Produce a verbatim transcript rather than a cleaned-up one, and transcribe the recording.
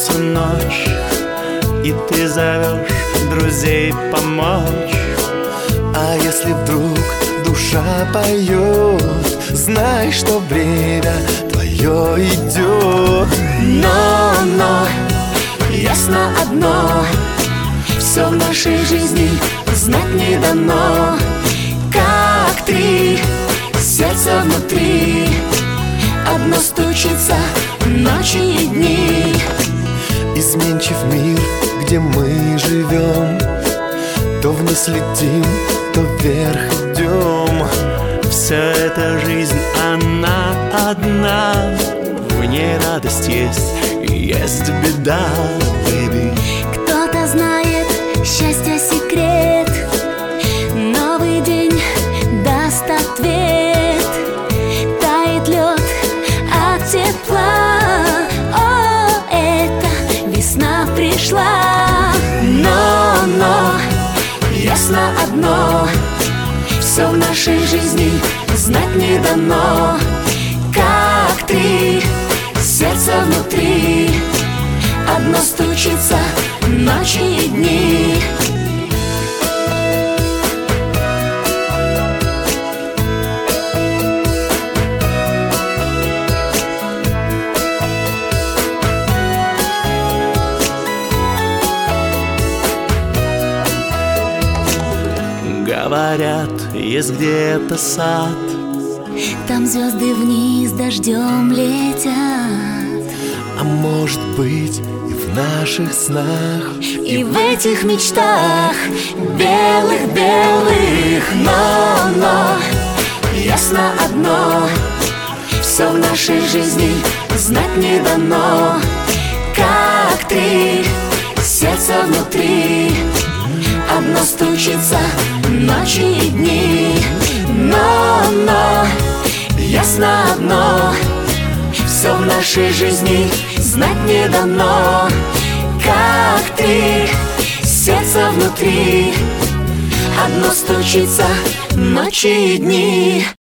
Кончится ночь, и ты зовешь друзей помочь. А если вдруг душа поет, знай, что время твое идет. Но, но, ясно одно: все в нашей жизни знать не дано. Как три сердца внутри, одно стучится ночи и дни. Изменчив мир, где мы живем, то вниз летим, то вверх идем. Вся эта жизнь, она одна. В ней радость есть, есть беда, baby. Кто-то знает счастья секрет, новый день даст ответ. Тает лед от тепла, о, это весна пришла. Но, но, ясно одно: все в нашей жизни знать не дано. Как три сердца внутри, одно стучится ночи и дни. Говорят, есть где-то сад, там звезды вниз дождем летят. А может быть, и в наших снах, и в этих мечтах белых-белых. Но, но, ясно одно: все в нашей жизни знать не дано. Как три сердца внутри, одно стучится ночи и дни. Но, но, ясно одно: все в нашей жизни знать не дано. Как три сердца внутри, одно стучится ночи и дни.